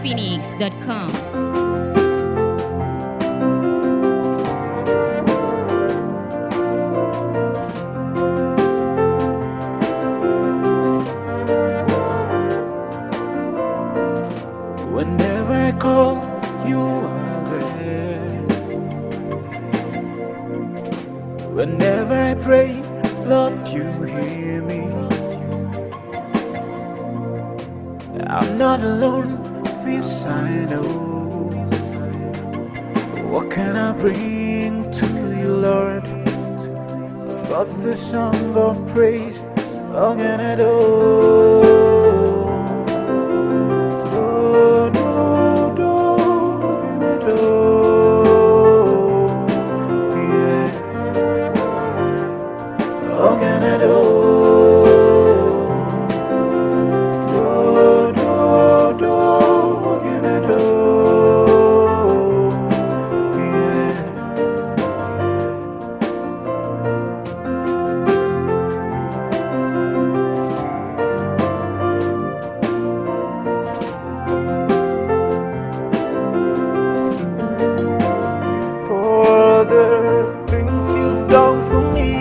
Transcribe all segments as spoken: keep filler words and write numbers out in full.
phoenix dot com. Whenever I call, you are there. Whenever I pray, Lord, you hear me. I'm not alone, this I know. What can I bring to you, Lord, but the song of praise? How can I do? What can I do? Do, do, do, what can I do? Yeah. For the things you've done for me,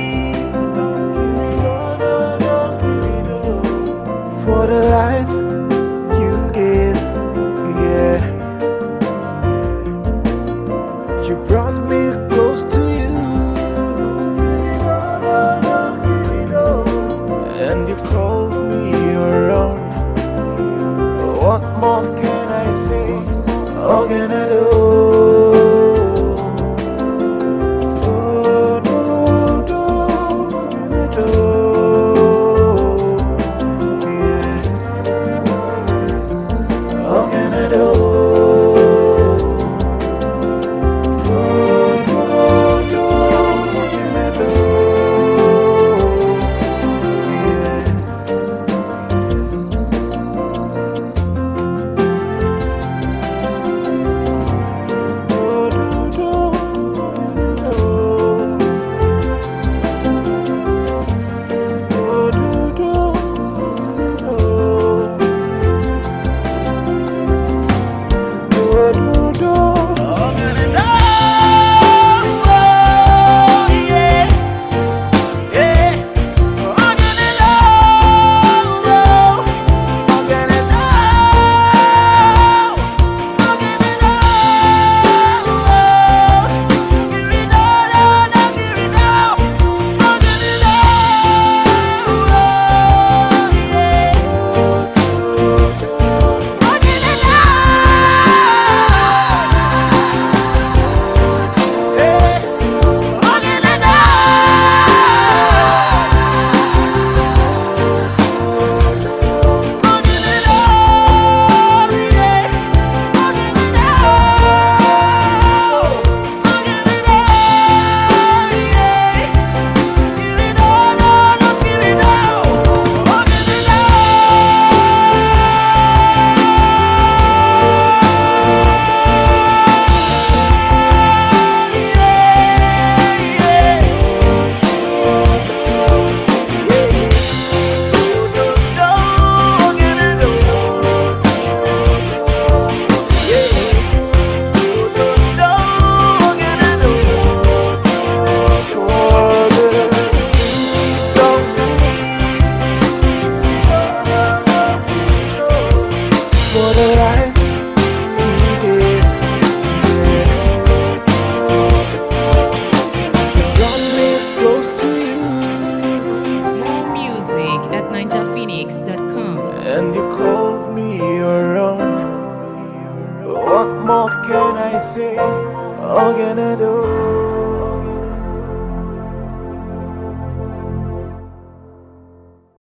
for the life you give, yeah. You brought me close to you, and you called me your own. What more can I say? How can I do? For the life you gave, yeah. You brought me close to you, More music at ninja phoenix dot com. and you called me your own. What more can I say? How can I do?